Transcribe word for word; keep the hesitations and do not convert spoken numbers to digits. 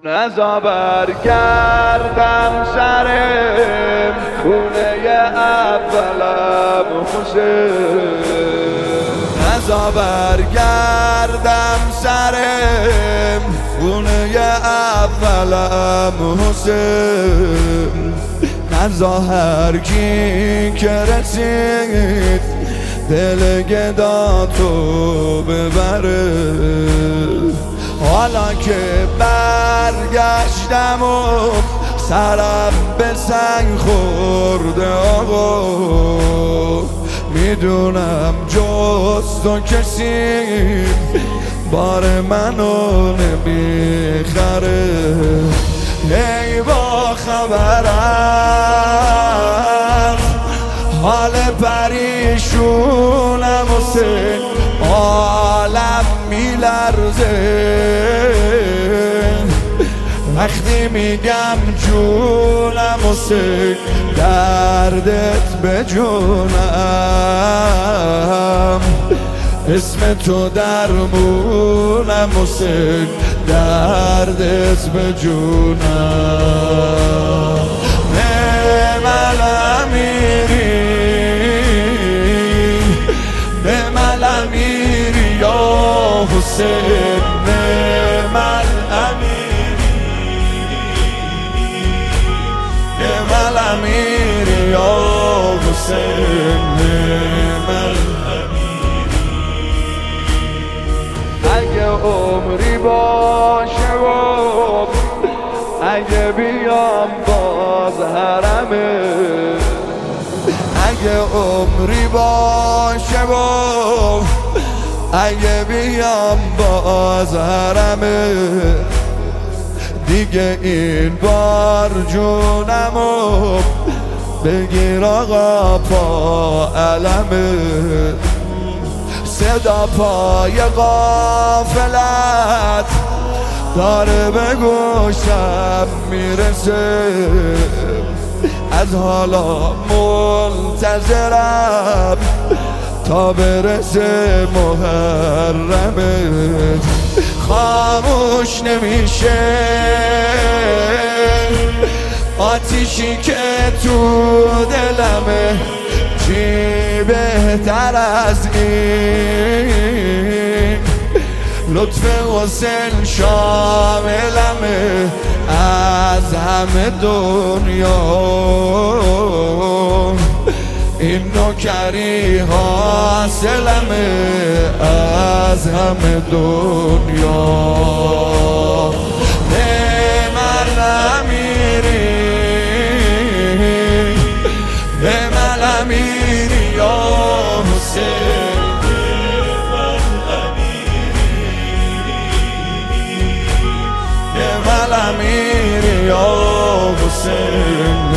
نزا برگردم سر خونه اولم حسین، نزا برگردم سر خونه اولم حسین، نزا هر کی که رسید دل گداتو ببره. حالا که برگشتم و سرم به سنگ خورده آقا، میدونم جز تو کسی بار منو نمیخره. ای با خبرم حال پریشونم حسین، عالم میلرزه وقتی میگم جونم حسین، دردت به جونم، اسم تو درمونم حسین، دردت به جونم. به من امیری به من امیری یا حسین، به من امیری به من امیری یا حسین، به من اگه عمری باشه و اگه بیام باز حرمه، اگه عمری باشه و اگه بیام باز حرمه، دیگه این بار جونمو بگیر آقا پا علمه. صدا پای غافلت داره به گوشم میرسه، از حالا منتظرم تا برسه محرمه. خاموش نمیشه آتیشی که تو دلمه، چی بهتر از این لطف حسین شاملمه از همه دنیا، این نوکری حاصلمه از همه دنیا. به من امیری به من امیری یا حسین، به من امیری یا حسین.